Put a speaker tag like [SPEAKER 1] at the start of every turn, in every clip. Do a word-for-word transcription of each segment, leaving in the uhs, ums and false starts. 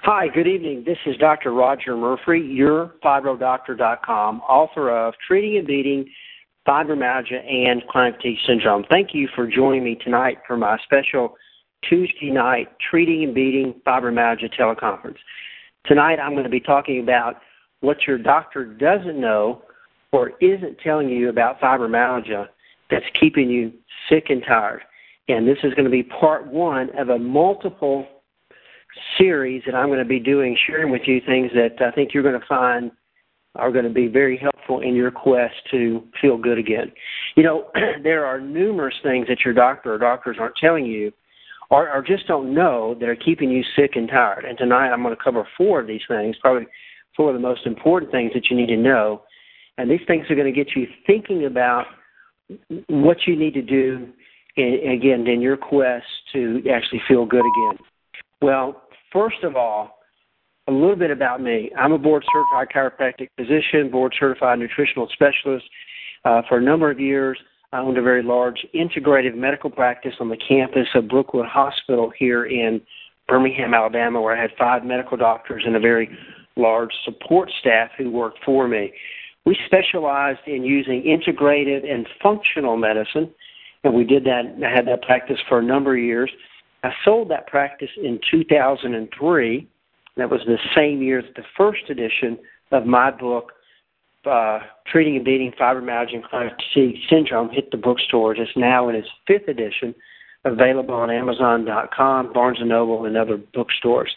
[SPEAKER 1] Hi, good evening. This is Doctor Roger Murphy, your fibro doctor dot com, author of Treating and Beating Fibromyalgia and Chronic Fatigue Syndrome. Thank you for joining me tonight for my special Tuesday night Treating and Beating Fibromyalgia teleconference. Tonight I'm going to be talking about what your doctor doesn't know or isn't telling you about fibromyalgia that's keeping you sick and tired. And this is going to be part one of a multiple series that I'm going to be doing, sharing with you things that I think you're going to find are going to be very helpful in your quest to feel good again. You know, there are numerous things that your doctor or doctors aren't telling you or, or just don't know that are keeping you sick and tired. And tonight I'm going to cover four of these things, probably four of the most important things that you need to know. And these things are going to get you thinking about what you need to do, in, again, in your quest to actually feel good again. Well, first of all, a little bit about me. I'm a board-certified chiropractic physician, board-certified nutritional specialist. Uh, for a number of years, I owned a very large integrative medical practice on the campus of Brookwood Hospital here in Birmingham, Alabama, where I had five medical doctors and a very large support staff who worked for me. We specialized in using integrative and functional medicine, and we did that. I had that practice for a number of years. I sold that practice in two thousand three. That was the same year that the first edition of my book, uh, Treating and Beating Fibromyalgia and Chronic Fatigue Syndrome, hit the bookstores. It's now in its fifth edition, available on Amazon dot com, Barnes and Noble, and other bookstores.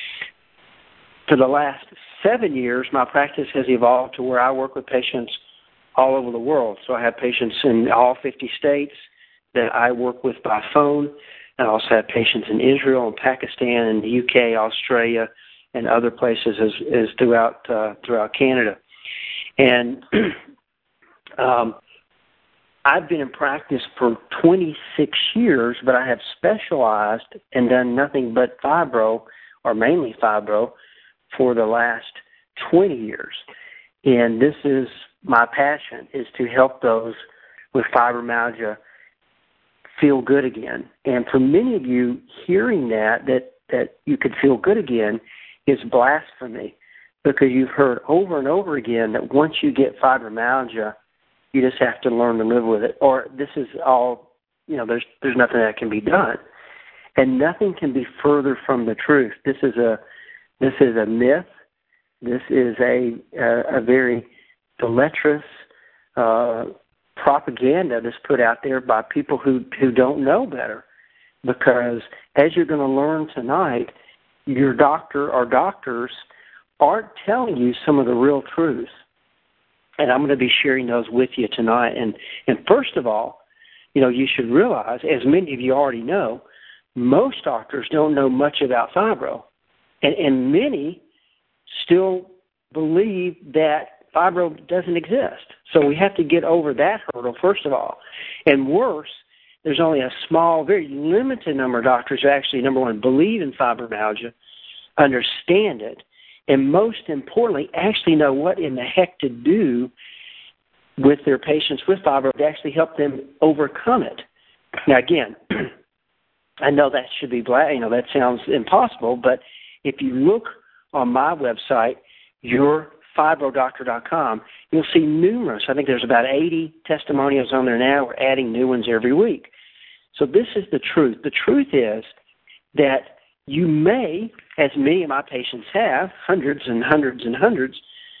[SPEAKER 1] For the last seven years, my practice has evolved to where I work with patients all over the world. So I have patients in all fifty states that I work with by phone. I also have patients in Israel and Pakistan and the U K, Australia, and other places as, as throughout uh, throughout Canada. And um, I've been in practice for twenty-six years, but I have specialized and done nothing but fibro, or mainly fibro, for the last twenty years. And this is my passion, is to help those with fibromyalgia feel good again. And for many of you, hearing that, that, that you could feel good again is blasphemy, because you've heard over and over again that once you get fibromyalgia, you just have to learn to live with it. Or this is all, you know, there's there's nothing that can be done. And nothing can be further from the truth. This is a this is a myth. This is a a, a very deleterious uh propaganda that's put out there by people who, who don't know better. Because as you're going to learn tonight, your doctor or doctors aren't telling you some of the real truths. And I'm going to be sharing those with you tonight. And, and first of all, you know, you should realize, as many of you already know, most doctors don't know much about fibro. And, and many still believe that fibro doesn't exist. So we have to get over that hurdle, first of all. And worse, there's only a small, very limited number of doctors who actually, number one, believe in fibromyalgia, understand it, and most importantly, actually know what in the heck to do with their patients with fibro to actually help them overcome it. Now, again, I know that should be, you know, that sounds impossible, but if you look on my website, your fibro doctor dot com, you'll see numerous, I think there's about eighty testimonials on there now. We're adding new ones every week. So this is the truth. The truth is that you may, as many of my patients have, hundreds and hundreds and hundreds,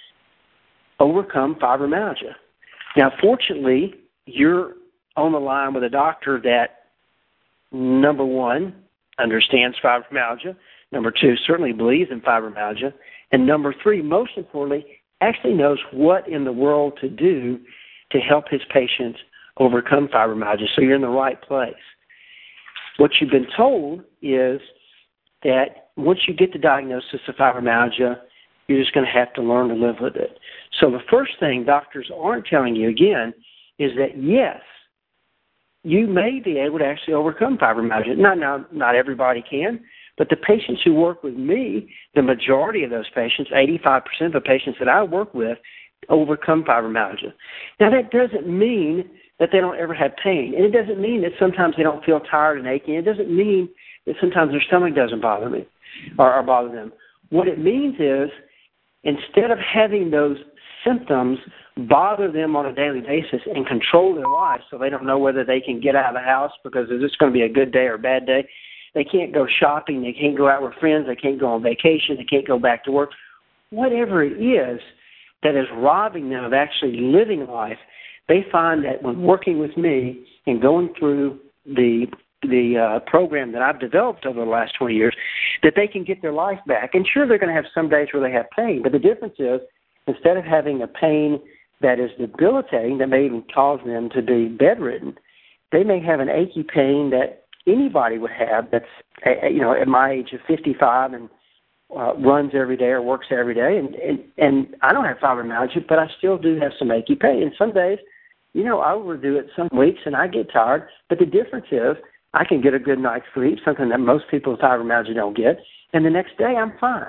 [SPEAKER 1] overcome fibromyalgia. Now, fortunately, you're on the line with a doctor that, number one, understands fibromyalgia, number two, certainly believes in fibromyalgia, and number three, most importantly, actually knows what in the world to do to help his patients overcome fibromyalgia. So you're in the right place. What you've been told is that once you get the diagnosis of fibromyalgia, you're just going to have to learn to live with it. So the first thing doctors aren't telling you, again, is that, yes, you may be able to actually overcome fibromyalgia. Not, not, not everybody can. But the patients who work with me, the majority of those patients, eighty-five percent of the patients that I work with, overcome fibromyalgia. Now, that doesn't mean that they don't ever have pain. And it doesn't mean that sometimes they don't feel tired and aching. It doesn't mean that sometimes their stomach doesn't bother me or, or bother them. what it means is instead of having those symptoms bother them on a daily basis and control their life so they don't know whether they can get out of the house because is this going to be a good day or a bad day, they can't go shopping, they can't go out with friends, they can't go on vacation, they can't go back to work, whatever it is that is robbing them of actually living life, they find that when working with me and going through the the uh, program that I've developed over the last twenty years, that they can get their life back. And sure, they're going to have some days where they have pain, but the difference is instead of having a pain that is debilitating, that may even cause them to be bedridden, they may have an achy pain that anybody would have that's, you know, at my age of fifty-five and uh, runs every day or works every day. And, and, and I don't have fibromyalgia, but I still do have some achy pain. And some days, you know, I overdo it some weeks and I get tired. But the difference is I can get a good night's sleep, something that most people with fibromyalgia don't get. And the next day I'm fine.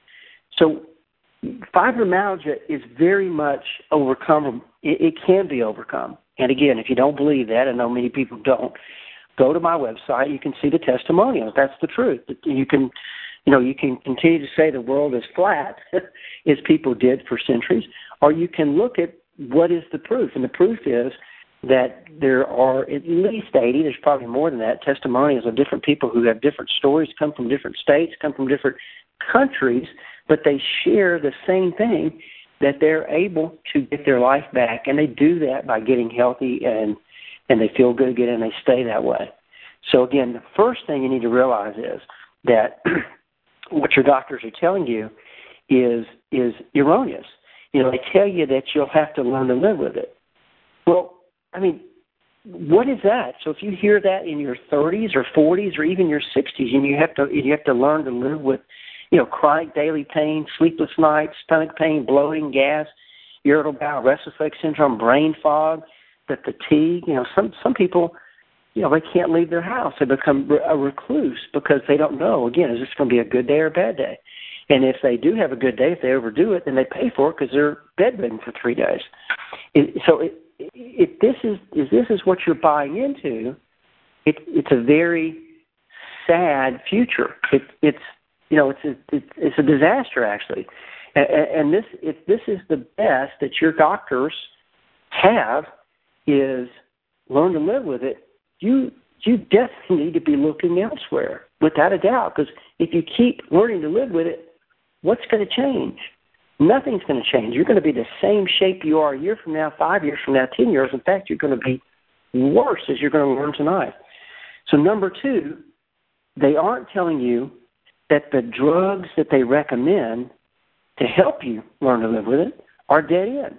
[SPEAKER 1] So fibromyalgia is very much overcome. It, it can be overcome. And again, if you don't believe that, I know many people don't, go to my website. You can see the testimonials. That's the truth. You can, you know, you can continue to say the world is flat, as people did for centuries, or you can look at what is the proof. And the proof is that there are at least eighty, there's probably more than that, testimonials of different people who have different stories, come from different states, come from different countries, but they share the same thing, that they're able to get their life back, and they do that by getting healthy and and they feel good again, and they stay that way. So again, the first thing you need to realize is that what your doctors are telling you is is erroneous. You know, they tell you that you'll have to learn to live with it. Well, I mean, what is that? So if you hear that in your thirties or forties or even your sixties, and you have to you have to learn to live with, you know, chronic daily pain, sleepless nights, stomach pain, bloating, gas, irritable bowel, restless leg syndrome, brain fog, the fatigue. You know, some some people, you know, they can't leave their house. They become a recluse because they don't know, again, is this going to be a good day or a bad day? And if they do have a good day, if they overdo it, then they pay for it because they're bedridden for three days. It, so it, if this is if this is what you're buying into, it, it's a very sad future. It, it's you know, it's a, it's, it's a disaster actually. And, and this if this is the best that your doctors have is learn to live with it, you you definitely need to be looking elsewhere, without a doubt. Because if you keep learning to live with it, what's going to change? Nothing's going to change. You're going to be the same shape you are a year from now, five years from now, ten years. In fact, you're going to be worse as you're going to learn tonight. So number two, they aren't telling you that the drugs that they recommend to help you learn to live with it are dead end.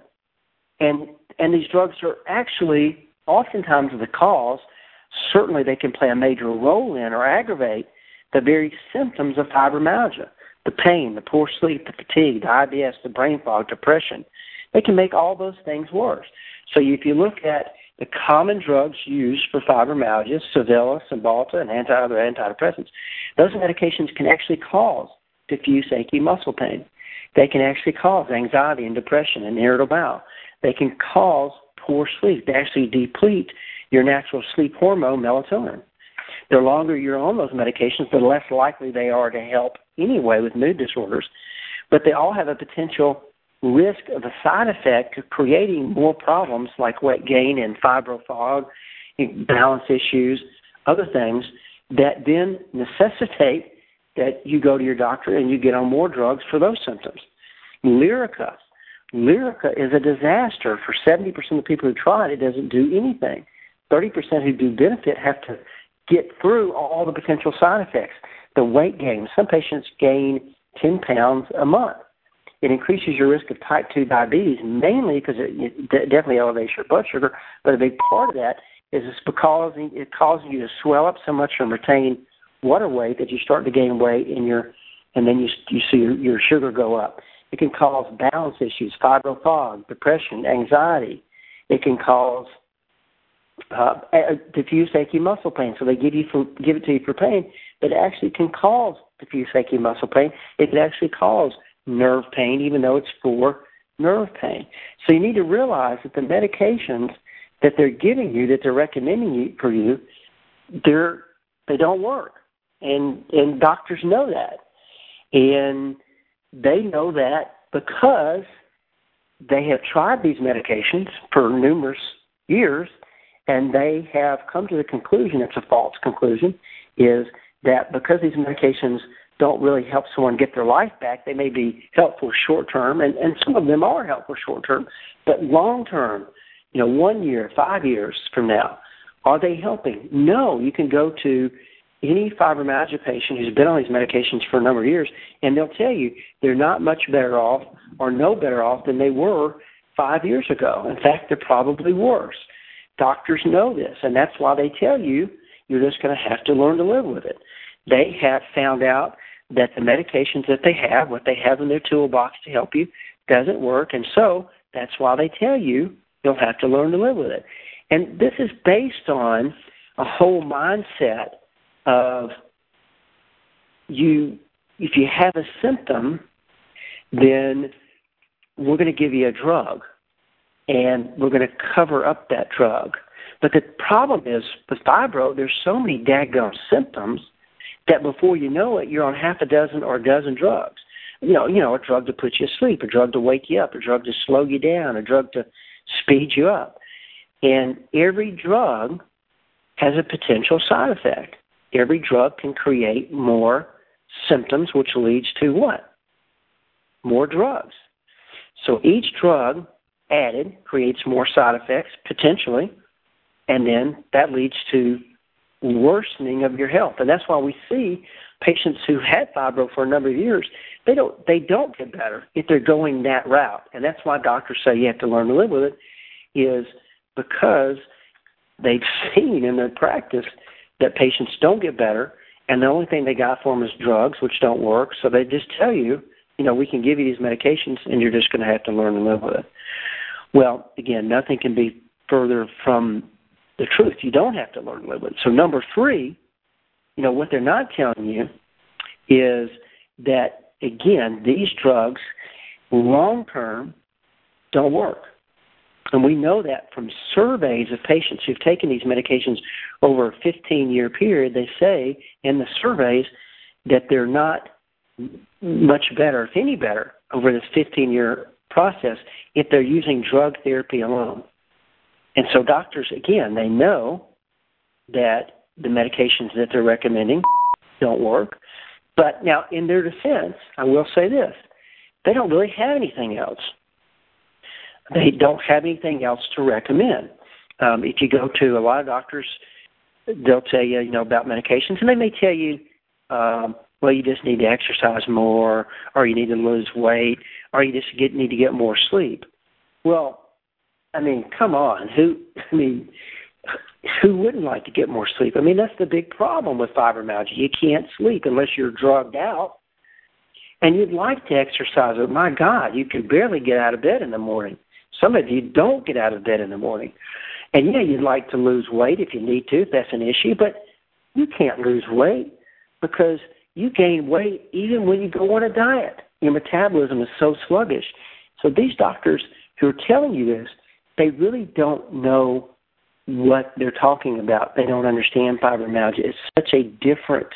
[SPEAKER 1] And and these drugs are actually oftentimes the cause. Certainly they can play a major role in or aggravate the very symptoms of fibromyalgia, the pain, the poor sleep, the fatigue, the I B S, the brain fog, depression. They can make all those things worse. So if you look at the common drugs used for fibromyalgia, Savella, Cymbalta, and anti other antidepressants, those medications can actually cause diffuse achy muscle pain. They can actually cause anxiety and depression and irritable bowel. They can cause poor sleep. They actually deplete your natural sleep hormone, melatonin. The longer you're on those medications, the less likely they are to help anyway with mood disorders. But they all have a potential risk of a side effect of creating more problems like weight gain and fibro fog, balance issues, other things that then necessitate that you go to your doctor and you get on more drugs for those symptoms. Lyrica. Lyrica is a disaster. For seventy percent of the people who try it, it doesn't do anything. thirty percent who do benefit have to get through all the potential side effects. The weight gain. Some patients gain ten pounds a month. It increases your risk of type two diabetes, mainly because it, it definitely elevates your blood sugar, but a big part of that is it's because it causes you to swell up so much and retain water weight that you start to gain weight in your, and then you, you see your, your sugar go up. It can cause balance issues, fibro fog, depression, anxiety. It can cause uh, diffuse achy muscle pain. So they give you for, give it to you for pain, but it actually can cause diffuse achy muscle pain. It can actually cause nerve pain, even though it's for nerve pain. So you need to realize that the medications that they're giving you, that they're recommending you, for you, they're they don't work, and and doctors know that. And they know that because they have tried these medications for numerous years, and they have come to the conclusion, it's a false conclusion, is that because these medications don't really help someone get their life back, they may be helpful short-term, and, and some of them are helpful short-term, but long-term, you know, one year, five years from now, are they helping? No. You can go to any fibromyalgia patient who's been on these medications for a number of years, and they'll tell you they're not much better off or no better off than they were five years ago. In fact, they're probably worse. Doctors know this, and that's why they tell you you're just going to have to learn to live with it. They have found out that the medications that they have, what they have in their toolbox to help you, doesn't work, and so that's why they tell you you'll have to learn to live with it. And this is based on a whole mindset of you, if you have a symptom, then we're going to give you a drug, and we're going to cover up that drug. But the problem is, with fibro, there's so many daggone symptoms that before you know it, you're on half a dozen or a dozen drugs. You know, you know, a drug to put you asleep, a drug to wake you up, a drug to slow you down, a drug to speed you up. And every drug has a potential side effect. Every drug can create more symptoms, which leads to what? More drugs. So each drug added creates more side effects, potentially, and then that leads to worsening of your health. And that's why we see patients who had fibro for a number of years, they don't they don't get better if they're going that route. And that's why doctors say you have to learn to live with it, is because they've seen in their practice that patients don't get better, and the only thing they got for them is drugs, which don't work. So they just tell you, you know, we can give you these medications, and you're just going to have to learn to live with it. Well, again, nothing can be further from the truth. You don't have to learn to live with it. So number three, you know, what they're not telling you is that, again, these drugs long-term don't work. And we know that from surveys of patients who've taken these medications over a fifteen-year period. They say in the surveys that they're not much better, if any better, over this fifteen-year process if they're using drug therapy alone. And so doctors, again, they know that the medications that they're recommending don't work. But now, in their defense, I will say this. They don't really have anything else. They don't have anything else to recommend. Um, if you go to a lot of doctors, they'll tell you, you know, about medications, and they may tell you, um, well, you just need to exercise more, or you need to lose weight, or you just get, need to get more sleep. Well, I mean, come on. Who, I mean, who wouldn't like to get more sleep? I mean, that's the big problem with fibromyalgia. You can't sleep unless you're drugged out. And you'd like to exercise, but my God, you can barely get out of bed in the morning. Some of you don't get out of bed in the morning. And, yeah, you'd like to lose weight if you need to, if that's an issue, but you can't lose weight because you gain weight even when you go on a diet. Your metabolism is so sluggish. So these doctors who are telling you this, they really don't know what they're talking about. They don't understand fibromyalgia. It's such a different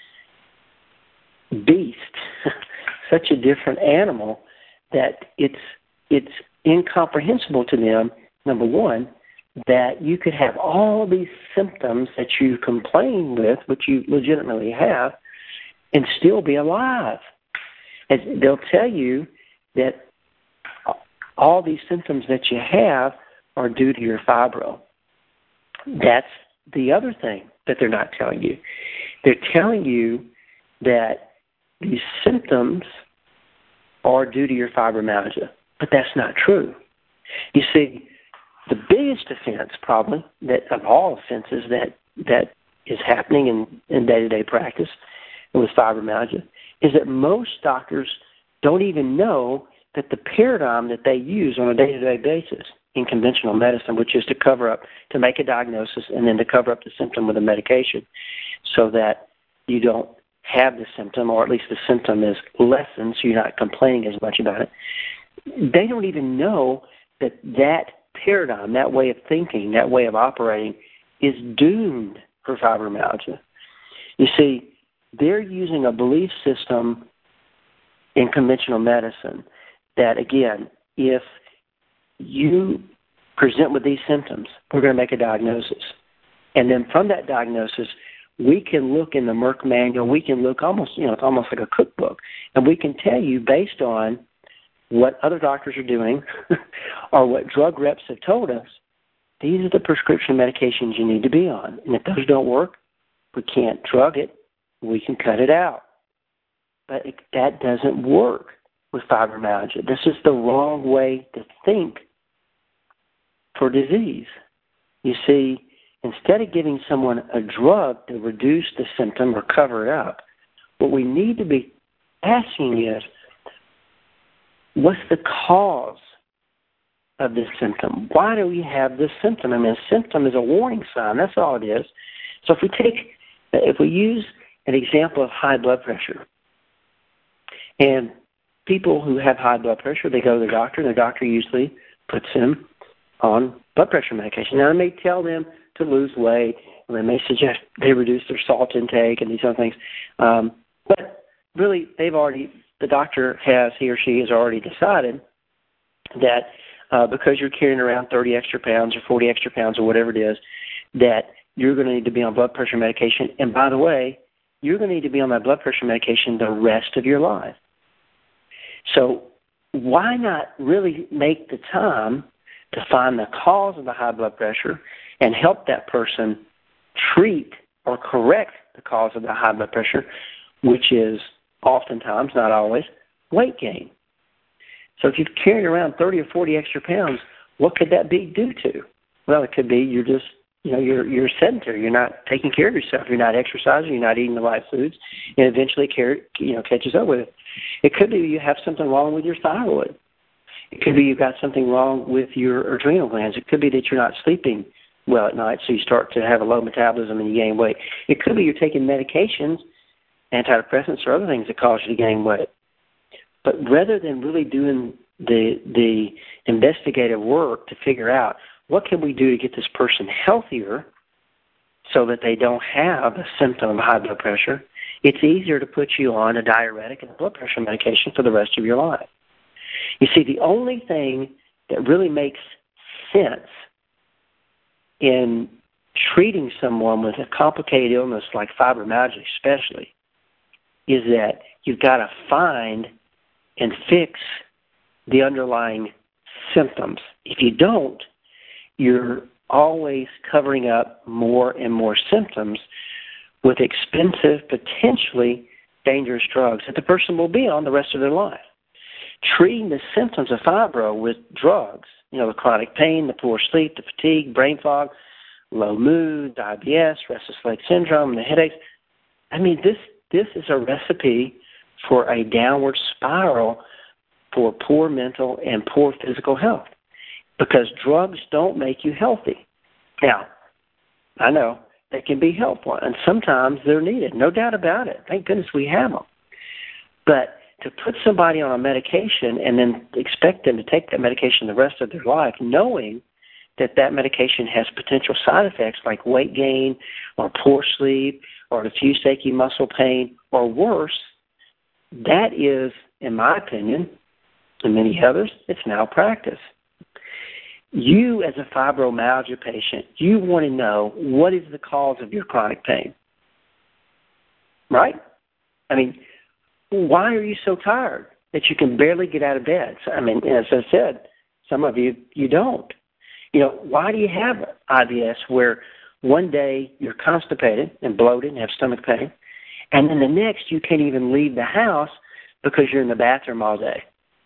[SPEAKER 1] beast, such a different animal, that it's it's incomprehensible to them, number one, that you could have all these symptoms that you complain with, which you legitimately have, and still be alive. And they'll tell you that all these symptoms that you have are due to your fibro. That's the other thing that they're not telling you. They're telling you that these symptoms are due to your fibromyalgia, but that's not true. You see, the biggest offense probably that of all offenses that, that is happening in, in day-to-day practice with fibromyalgia is that most doctors don't even know that the paradigm that they use on a day-to-day basis in conventional medicine, which is to cover up, to make a diagnosis and then to cover up the symptom with a medication so that you don't have the symptom, or at least the symptom is lessened so you're not complaining as much about it. They don't even know that that paradigm, that way of thinking, that way of operating is doomed for fibromyalgia. You see, they're using a belief system
[SPEAKER 2] in conventional medicine that, again, if you present with these symptoms, we're going to make a diagnosis. And then from that diagnosis, we can look in the Merck manual, we can look almost, you know, it's almost like a cookbook, and we can tell you based on what other doctors are doing or what drug reps have told us, these are the prescription medications you need to be on. And if those don't work, we can't drug it, we can cut it out. But it, that doesn't work with fibromyalgia. This is the wrong way to think for disease. You see, instead of giving someone a drug to reduce the symptom or cover it up, what we need to be asking is, what's the cause of this symptom? Why do we have this symptom? I mean, a symptom is a warning sign. That's all it is. So if we take, if we use an example of high blood pressure, and people who have high blood pressure, they go to the doctor, and the doctor usually puts them on blood pressure medication. Now, they may tell them to lose weight, and they may suggest they reduce their salt intake and these other things. Um, but really, they've already, the doctor has, he or she has already decided that uh, because you're carrying around thirty extra pounds or forty extra pounds or whatever it is, that you're going to need to be on blood pressure medication. And by the way, you're going to need to be on that blood pressure medication the rest of your life. So why not really make the time to find the cause of the high blood pressure and help that person treat or correct the cause of the high blood pressure, which is oftentimes, not always, weight gain. So if you've carried around thirty or forty extra pounds, what could that be due to? Well, it could be you're just, you know, you're you're sedentary. You're not taking care of yourself. You're not exercising. You're not eating the right foods, and eventually, carry, you know, catches up with it. It could be you have something wrong with your thyroid. It could be you've got something wrong with your adrenal glands. It could be that you're not sleeping well at night, so you start to have a low metabolism and you gain weight. It could be you're taking medications, antidepressants or other things that cause you to gain weight. But rather than really doing the the investigative work to figure out what can we do to get this person healthier so that they don't have a symptom of high blood pressure, it's easier to put you on a diuretic and a blood pressure medication for the rest of your life. You see, the only thing that really makes sense in treating someone with a complicated illness like fibromyalgia especially is that you've got to find and fix the underlying symptoms. If you don't, you're always covering up more and more symptoms with expensive, potentially dangerous drugs that the person will be on the rest of their life. Treating the symptoms of fibro with drugs, you know, the chronic pain, the poor sleep, the fatigue, brain fog, low mood, I B S, restless leg syndrome, the headaches. I mean, this this is a recipe for a downward spiral for poor mental and poor physical health because drugs don't make you healthy. Now, I know they can be helpful, and sometimes they're needed, no doubt about it. Thank goodness we have them. But to put somebody on a medication and then expect them to take that medication the rest of their life, knowing that that medication has potential side effects like weight gain or poor sleep or diffuse achy muscle pain or worse, that is, in my opinion, and many others, it's malpractice. You, as a fibromyalgia patient, you want to know what is the cause of your chronic pain, right? I mean, why are you so tired that you can barely get out of bed? I mean, as I said, some of you, you don't. You know, why do you have I B S where one day you're constipated and bloated and have stomach pain, and then the next you can't even leave the house because you're in the bathroom all day?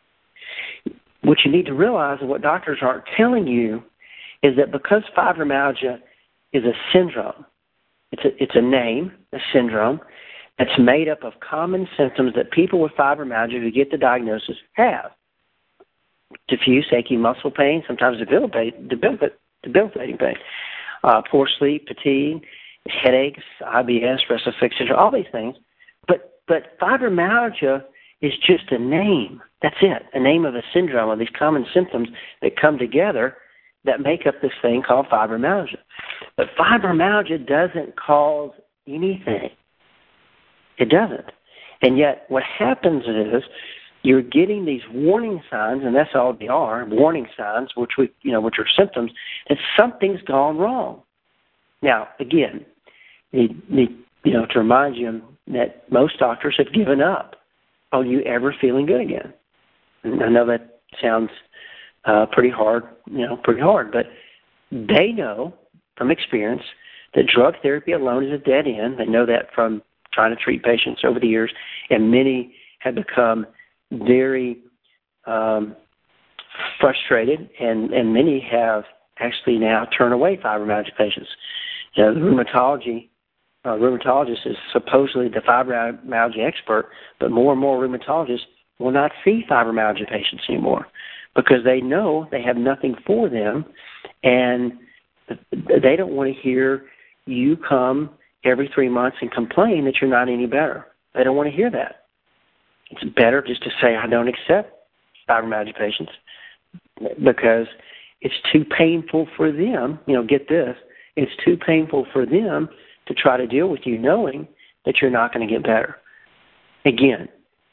[SPEAKER 2] What you need to realize and what doctors aren't telling you is that because fibromyalgia is a syndrome, it's a, it's a name, a syndrome, that's made up of common symptoms that people with fibromyalgia who get the diagnosis have. Diffuse achy muscle pain, sometimes debilitating, debilitating pain, uh, poor sleep, fatigue, headaches, I B S, restless leg syndrome, all these things. But but fibromyalgia is just a name. That's it, a name of a syndrome of these common symptoms that come together that make up this thing called fibromyalgia. But fibromyalgia doesn't cause anything. It doesn't. And yet what happens is you're getting these warning signs, and that's all they are, warning signs, which we, you know, which are symptoms that something's gone wrong. Now, again, need, need, you know, to remind you that most doctors have given up on you ever feeling good again. And I know that sounds uh, pretty hard, you know, pretty hard, but they know from experience that drug therapy alone is a dead end. They know that from trying to treat patients over the years, and many have become very um, frustrated, and, and many have actually now turned away fibromyalgia patients. You know, the rheumatology uh, rheumatologist is supposedly the fibromyalgia expert, but more and more rheumatologists will not see fibromyalgia patients anymore because they know they have nothing for them, and they don't want to hear you come every three months and complain that you're not any better. They don't want to hear that. It's better just to say, I don't accept fibromyalgia patients because it's too painful for them. You know, get this, it's too painful for them to try to deal with you knowing that you're not going to get better. Again,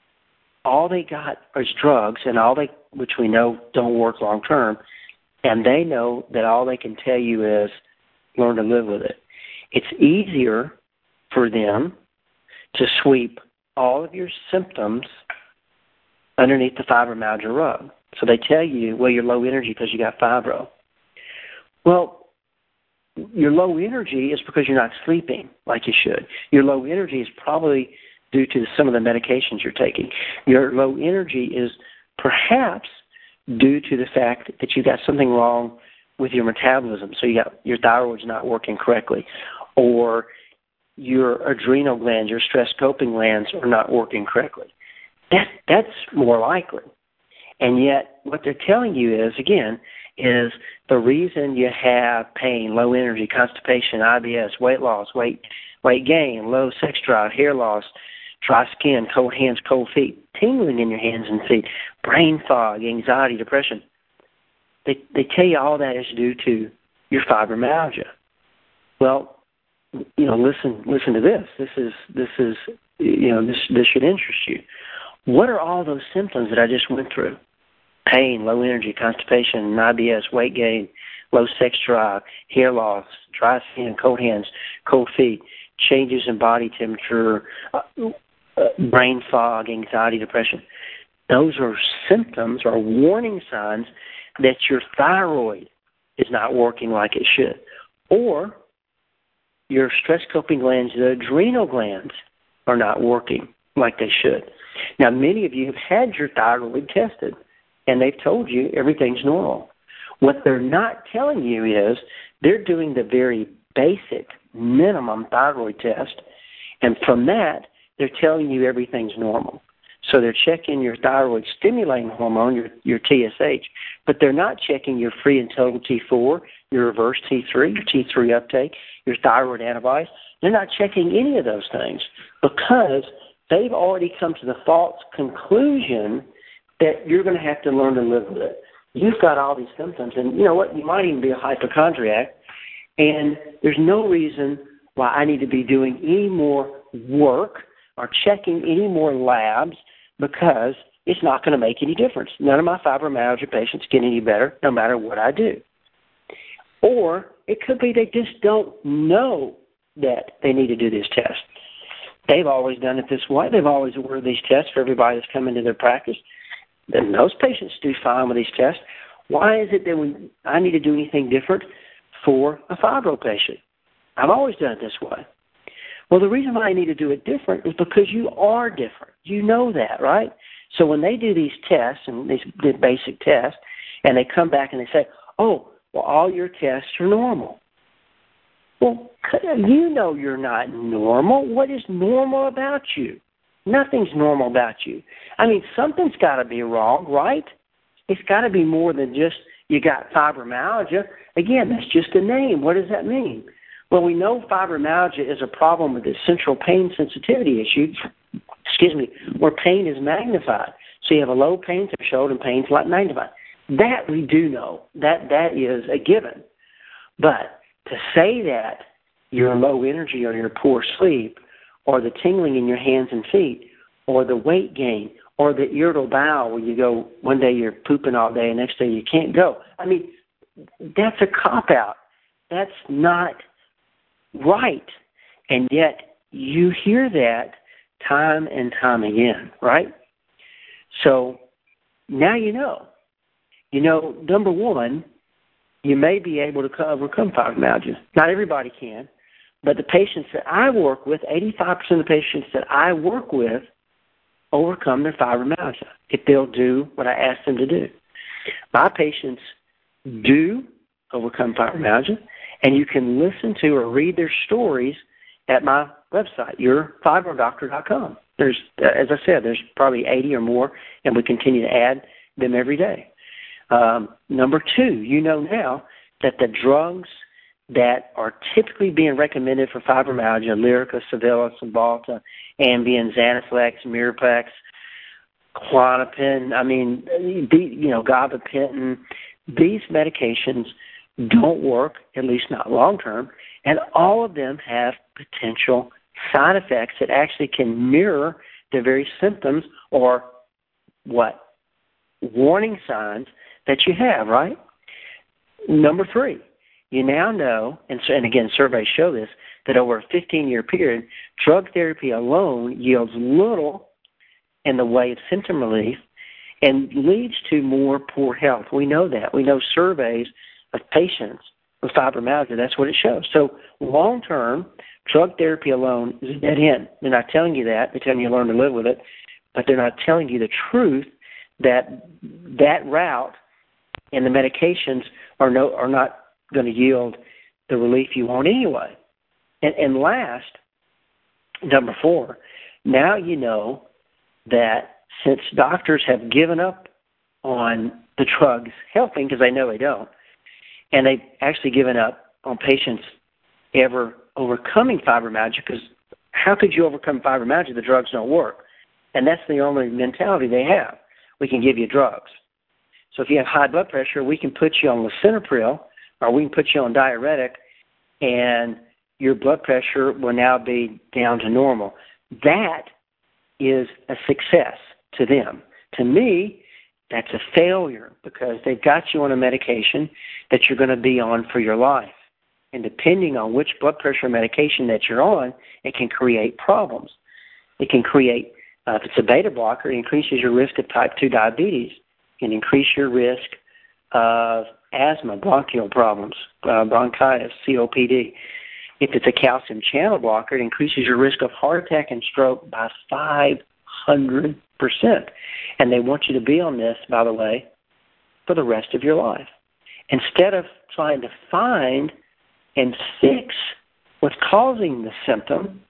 [SPEAKER 2] all they got is drugs, and all they, which we know don't work long term, and they know that all they can tell you is learn to live with it. It's easier for them to sweep all of your symptoms underneath the fibromyalgia rug. So they tell you, well, you're low energy because you got fibro. Well, your low energy is because you're not sleeping like you should. Your low energy is probably due to some of the medications you're taking. Your low energy is perhaps due to the fact that you got something wrong with your metabolism. So you got your thyroid's not working correctly, or your adrenal glands, your stress coping glands are not working correctly. That, that's more likely. And yet what they're telling you is, again, is the reason you have pain, low energy, constipation, I B S, weight loss, weight weight gain, low sex drive, hair loss, dry skin, cold hands, cold feet, tingling in your hands and feet, brain fog, anxiety, depression. They they tell you all that is due to your fibromyalgia. Well, you know, listen listen to this. This is this is you know this this should interest you. What are all those symptoms that I just went through? Pain, low energy, constipation, I B S, weight gain, low sex drive, hair loss, dry skin, cold hands, cold feet, changes in body temperature, uh, uh, brain fog, anxiety, depression. Those are symptoms or warning signs that your thyroid is not working like it should, or your stress coping glands, the adrenal glands, are not working like they should. Now, many of you have had your thyroid tested, and they've told you everything's normal. What they're not telling you is they're doing the very basic minimum thyroid test, and from that, they're telling you everything's normal. So they're checking your thyroid stimulating hormone, your, your T S H, but they're not checking your free and total T four, your reverse T three, your T three uptake, your thyroid antibodies. They're not checking any of those things because they've already come to the false conclusion that you're going to have to learn to live with it. You've got all these symptoms, and you know what? You might even be a hypochondriac, and there's no reason why I need to be doing any more work or checking any more labs because it's not going to make any difference. None of my fibromyalgia patients get any better no matter what I do. Or it could be they just don't know that they need to do this test. They've always done it this way. They've always ordered these tests for everybody that's come into their practice. Then those patients do fine with these tests. Why is it that we, I need to do anything different for a fibro patient? I've always done it this way. Well, the reason why I need to do it different is because you are different. You know that, right? So when they do these tests, and these, these basic tests, and they come back and they say, oh, well, all your tests are normal. Well, you know you're not normal. What is normal about you? Nothing's normal about you. I mean, something's got to be wrong, right? It's got to be more than just you got fibromyalgia. Again, that's just a name. What does that mean? Well, we know fibromyalgia is a problem with the central pain sensitivity issue, excuse me, where pain is magnified. So you have a low pain threshold and pain's like magnified. That we do know. That that is a given. But to say that you're low energy or you're poor sleep or the tingling in your hands and feet or the weight gain, or the irritable bowel where you go, one day you're pooping all day, and next day you can't go. I mean, that's a cop-out. That's not right. And yet you hear that time and time again, right? So now you know. You know, number one, you may be able to overcome fibromyalgia. Not everybody can, but the patients that I work with, eighty-five percent of the patients that I work with overcome their fibromyalgia if they'll do what I ask them to do. My patients do overcome fibromyalgia, and you can listen to or read their stories at my website, your fibro doctor dot com. There's, as I said, there's probably eighty or more, and we continue to add them every day. Um, number two, you know now that the drugs that are typically being recommended for fibromyalgia, Lyrica, Civella, Cymbalta, Ambien, Xanaflex, Mirapex, Klonopin, I mean, the, you know, gabapentin, these medications don't work, at least not long-term, and all of them have potential side effects that actually can mirror the very symptoms or what? Warning signs that you have, right? Number three, you now know, and, so, and again, surveys show this, that over a fifteen-year period, drug therapy alone yields little in the way of symptom relief and leads to more poor health. We know that. We know surveys of patients with fibromyalgia, that's what it shows. So long-term, drug therapy alone is a dead end. They're not telling you that. They're telling you to learn to live with it, but they're not telling you the truth that that route and the medications are no are not going to yield the relief you want anyway. And, and last, number four, now you know that since doctors have given up on the drugs helping, because they know they don't, and they've actually given up on patients ever overcoming fibromyalgia, because how could you overcome fibromyalgia? The drugs don't work. And that's the only mentality they have. We can give you drugs. So if you have high blood pressure, we can put you on lisinopril, or we can put you on diuretic, and your blood pressure will now be down to normal. That is a success to them. To me, that's a failure, because they've got you on a medication that you're going to be on for your life. And depending on which blood pressure medication that you're on, it can create problems. It can create, uh, if it's a beta blocker, it increases your risk of type two diabetes. It can increase your risk of asthma, bronchial problems, uh, bronchitis, C O P D. If it's a calcium channel blocker, it increases your risk of heart attack and stroke by five hundred percent. And they want you to be on this, by the way, for the rest of your life. Instead of trying to find and fix what's causing the symptom,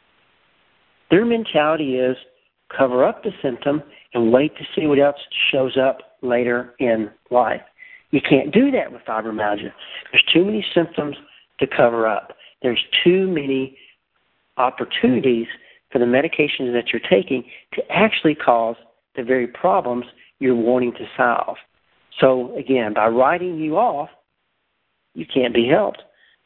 [SPEAKER 2] their mentality is cover up the symptom and wait to see what else shows up later in life. You can't do that with fibromyalgia. There's too many symptoms to cover up. There's too many opportunities for the medications that you're taking to actually cause the very problems you're wanting to solve. So, again, by writing you off, you can't be helped.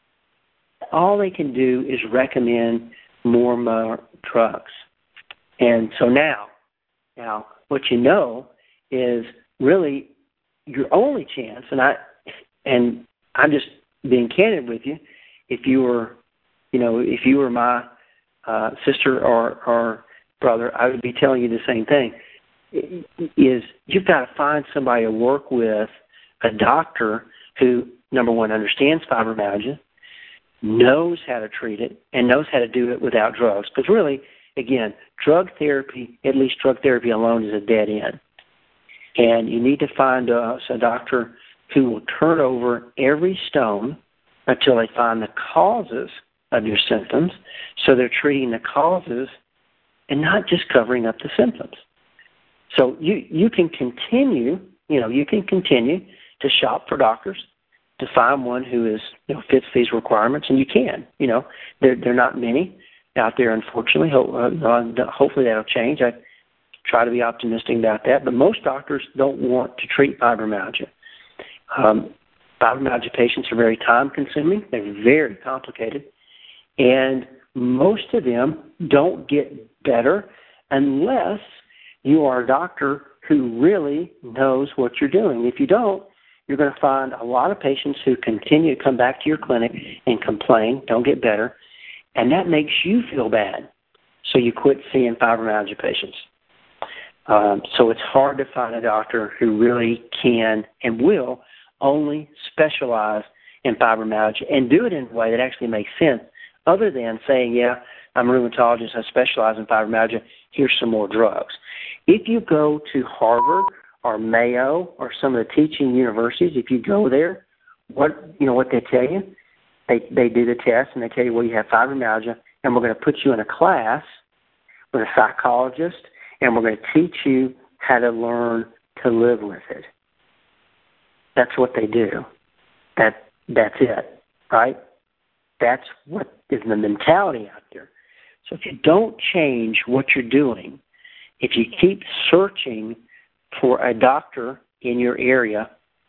[SPEAKER 2] All they can do is recommend more and more drugs. And so now, now what you know is really your only chance, and I and I'm just being candid with you. If you were, you know, if you were my uh, sister or, or brother, I would be telling you the same thing. Is you've got to find somebody to work with, a doctor who, number one, understands fibromyalgia, knows how to treat it, and knows how to do it without drugs. Because really, again, drug therapy, at least drug therapy alone, is a dead end. And you need to find a, a doctor who will turn over every stone until they find the causes of your symptoms. So they're treating the causes and not just covering up the symptoms. So you, you can continue, you know, you can continue to shop for doctors to find one who is, you know, fits these requirements, and you can. You know, there there are not many out there, unfortunately. Ho- uh, hopefully that'll change. I try to be optimistic about that, but most doctors don't want to treat fibromyalgia. Um, fibromyalgia patients are very time-consuming. They're very complicated, and most of them don't get better unless you are a doctor who really knows what you're doing. If you don't, you're going to find a lot of patients who continue to come back to your clinic and complain, don't get better, and that makes you feel bad. So you quit seeing fibromyalgia patients. Um, so it's hard to find a doctor who really can and will only specialize in fibromyalgia and do it in a way that actually makes sense, other than saying, yeah, I'm a rheumatologist, I specialize in fibromyalgia, here's some more drugs. If you go to Harvard or Mayo or some of the teaching universities, if you go there, what you know what they tell you? They they do the test and they tell you, well, you have fibromyalgia, and we're going to put you in a class with a psychologist, and we're going to teach you how to learn to live with it. That's what they do. That that's it, right? That's what is the mentality out there. So if you don't change what you're doing, if you keep searching for a doctor in your area,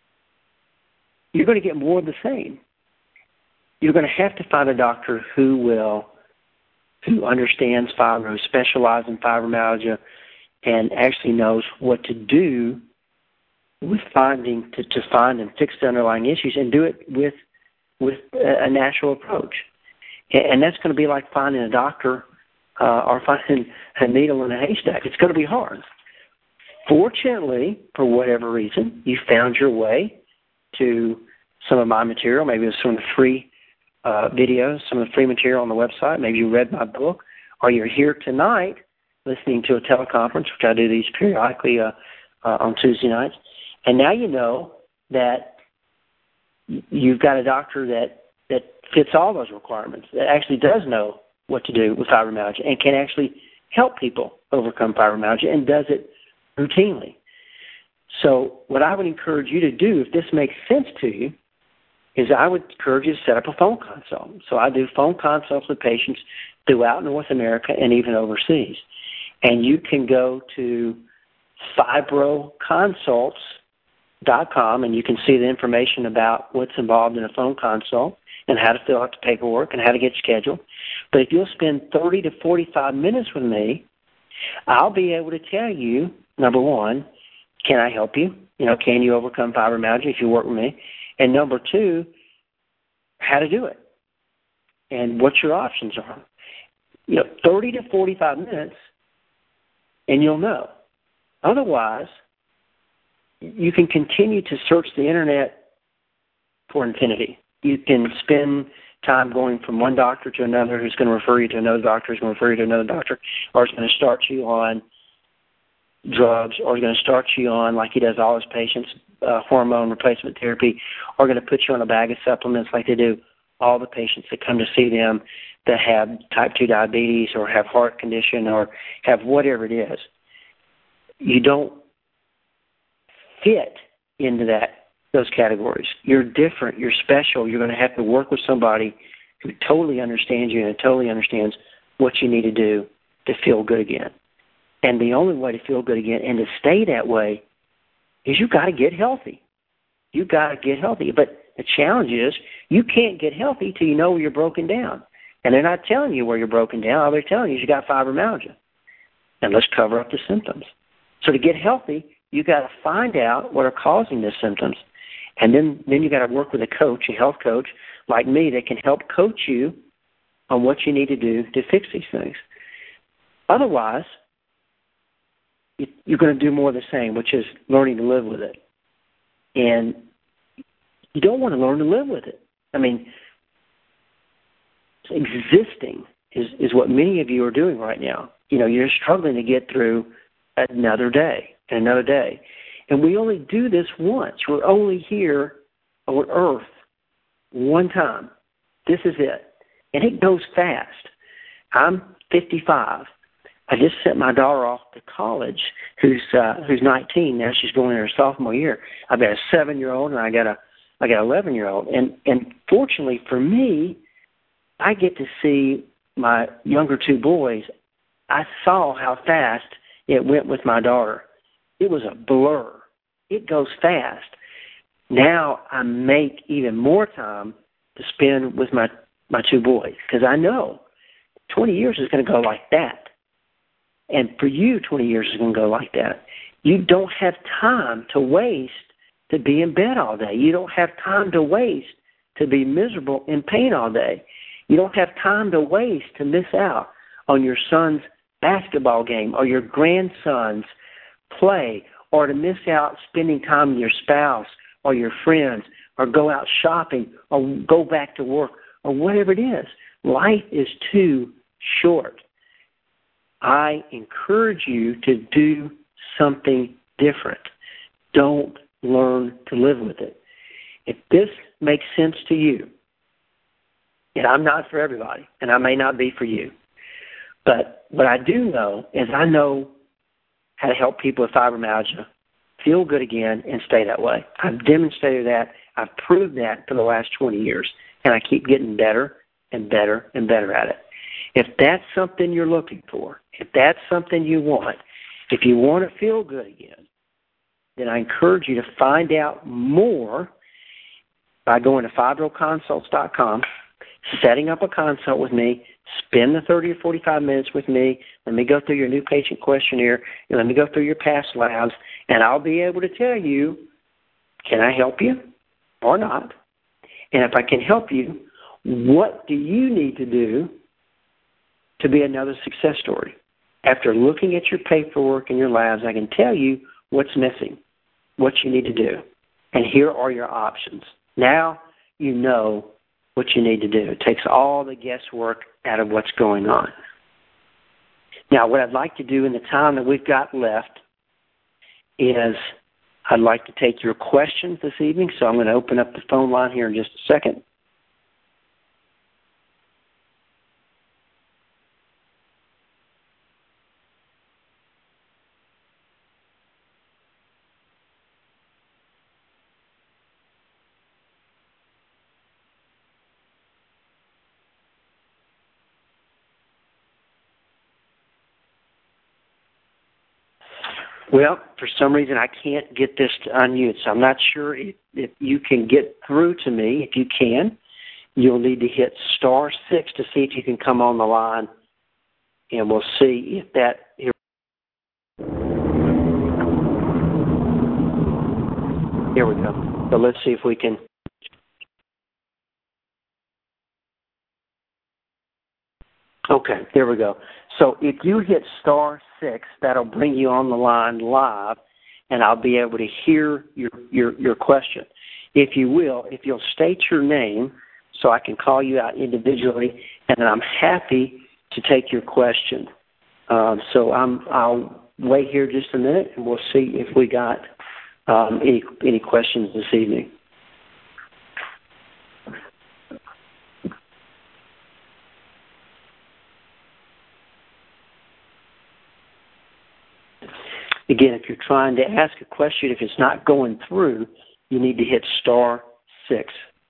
[SPEAKER 2] you're going to get more of the same. You're going to have to find a doctor who will, who understands fibro, who specializes in fibromyalgia, and actually knows what to do with finding to, to find and fix the underlying issues, and do it with with a natural approach. And that's going to be like finding a doctor uh, or finding a needle in a haystack. It's going to be hard. Fortunately, for whatever reason, you found your way to some of my material. Maybe it was some of the free uh, videos, some of the free material on the website. Maybe you read my book, or you're here tonight listening to a teleconference, which I do these periodically uh, uh, on Tuesday nights. And now you know that you've got a doctor that, that fits all those requirements, that actually does know what to do with fibromyalgia and can actually help people overcome fibromyalgia and does it routinely. So what I would encourage you to do, if this makes sense to you, is I would encourage you to set up a phone consult. So I do phone consults with patients throughout North America and even overseas. And you can go to fibro consults dot com and you can see the information about what's involved in a phone consult and how to fill out the paperwork and how to get scheduled. But if you'll spend thirty to forty-five minutes with me, I'll be able to tell you, number one, can I help you? You know, can you overcome fibromyalgia if you work with me? And number two, how to do it and what your options are. You know, thirty to forty-five minutes, and you'll know. Otherwise, you can continue to search the internet for infinity. You can spend time going from one doctor to another who's going to refer you to another doctor who's going to refer you to another doctor, or is going to start you on drugs, or is going to start you on, like he does all his patients, uh, hormone replacement therapy, or going to put you on a bag of supplements like they do all the patients that come to see them that have type two diabetes or have heart condition or have whatever it is. You don't fit into that those categories. You're different. You're special. You're going to have to work with somebody who totally understands you and totally understands what you need to do to feel good again. And the only way to feel good again and to stay that way is you've got to get healthy. You've got to get healthy. But the challenge is you can't get healthy till you know where you're broken down. And they're not telling you where you're broken down. All they're telling you is you got fibromyalgia. And let's cover up the symptoms. So to get healthy, you got to find out what are causing the symptoms, and then, then you got to work with a coach, a health coach like me, that can help coach you on what you need to do to fix these things. Otherwise, you're going to do more of the same, which is learning to live with it. And you don't want to learn to live with it. I mean, existing is, is what many of you are doing right now. You know, you're struggling to get through another day. Another day. And we only do this once. We're only here on Earth one time. This is it. And it goes fast. I'm fifty-five. I just sent my daughter off to college, who's uh, who's nineteen now. She's going in her sophomore year. I've got a seven-year-old and I got a I got an eleven-year-old. And and fortunately for me, I get to see my younger two boys. I saw how fast it went with my daughter. It was a blur. It goes fast. Now I make even more time to spend with my, my two boys because I know twenty years is going to go like that. And for you, twenty years is going to go like that. You don't have time to waste to be in bed all day. You don't have time to waste to be miserable in pain all day. You don't have time to waste to miss out on your son's basketball game or your grandson's play, or to miss out spending time with your spouse or your friends, or go out shopping or go back to work or whatever it is. Life is too short. I encourage you to do something different. Don't learn to live with it. If this makes sense to you, and I'm not for everybody, and I may not be for you, but what I do know is I know how to help people with fibromyalgia feel good again and stay that way. I've demonstrated that. I've proved that for the last twenty years, and I keep getting better and better and better at it. If that's something you're looking for, if that's something you want, if you want to feel good again, then I encourage you to find out more by going to fibro consults dot com, setting up a consult with me, spend the thirty or forty-five minutes with me, let me go through your new patient questionnaire, and let me go through your past labs, and I'll be able to tell you, can I help you or not? And if I can help you, what do you need to do to be another success story? After looking at your paperwork and your labs, I can tell you what's missing, what you need to do. And here are your options. Now you know what you need to do. It takes all the guesswork out of what's going on. Now, what I'd like to do in the time that we've got left is I'd like to take your questions this evening, so I'm going to open up the phone line here in just a second. Well, for some reason, I can't get this to unmute, so I'm not sure if, if you can get through to me. If you can, you'll need to hit star six to see if you can come on the line, and we'll see if that... Here, here we go. So let's see if we can... Okay, there we go. So if you hit star six, that'll bring you on the line live, and I'll be able to hear your, your, your question. If you will, if you'll state your name so I can call you out individually, and then I'm happy to take your question. Um, so I'm, I'll wait here just a minute, and we'll see if we got um, any, any questions this evening. Again, if you're trying to ask a question, if it's not going through, you need to hit star six.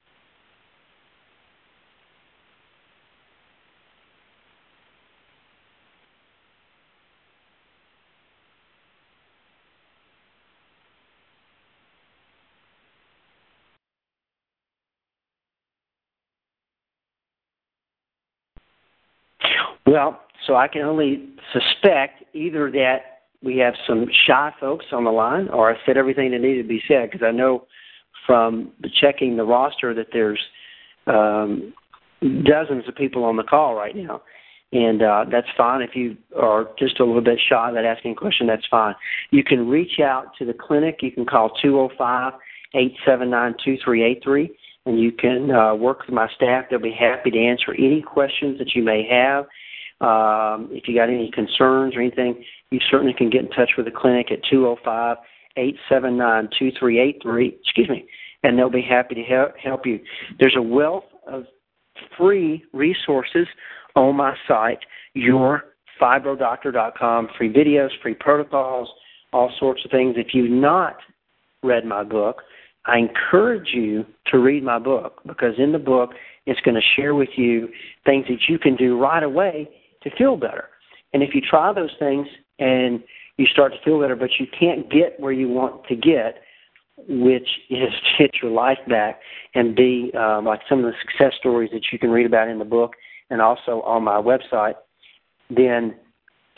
[SPEAKER 2] Well, so I can only suspect either that we have some shy folks on the line, or I said everything that needed to be said, because I know from checking the roster that there's um, dozens of people on the call right now. And uh, that's fine. If you are just a little bit shy about asking a question, that's fine. You can reach out to the clinic. You can call two oh five, eight seven nine, two three eight three, and you can uh, work with my staff. They'll be happy to answer any questions that you may have. Um, if you got any concerns or anything, you certainly can get in touch with the clinic at two oh five, eight seven nine, two three eight three, excuse me, and they'll be happy to help, help you. There's a wealth of free resources on my site, your fibro doctor dot com, free videos, free protocols, all sorts of things. If you've not read my book, I encourage you to read my book, because in the book, it's going to share with you things that you can do right away to feel better. And if you try those things and you start to feel better, but you can't get where you want to get, which is to get your life back and be uh, like some of the success stories that you can read about in the book and also on my website, then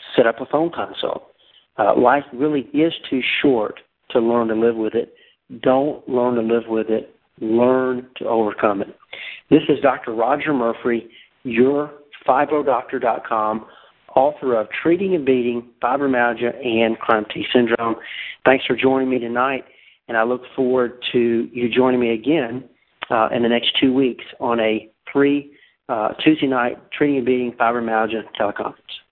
[SPEAKER 2] set up a phone consult. Uh, life really is too short to learn to live with it. Don't learn to live with it. Learn to overcome it. This is Doctor Roger Murphy, your fibro doctor dot com, author of Treating and Beating Fibromyalgia and Chronic Fatigue Syndrome. Thanks for joining me tonight, and I look forward to you joining me again uh, in the next two weeks on a free uh, Tuesday night Treating and Beating Fibromyalgia teleconference.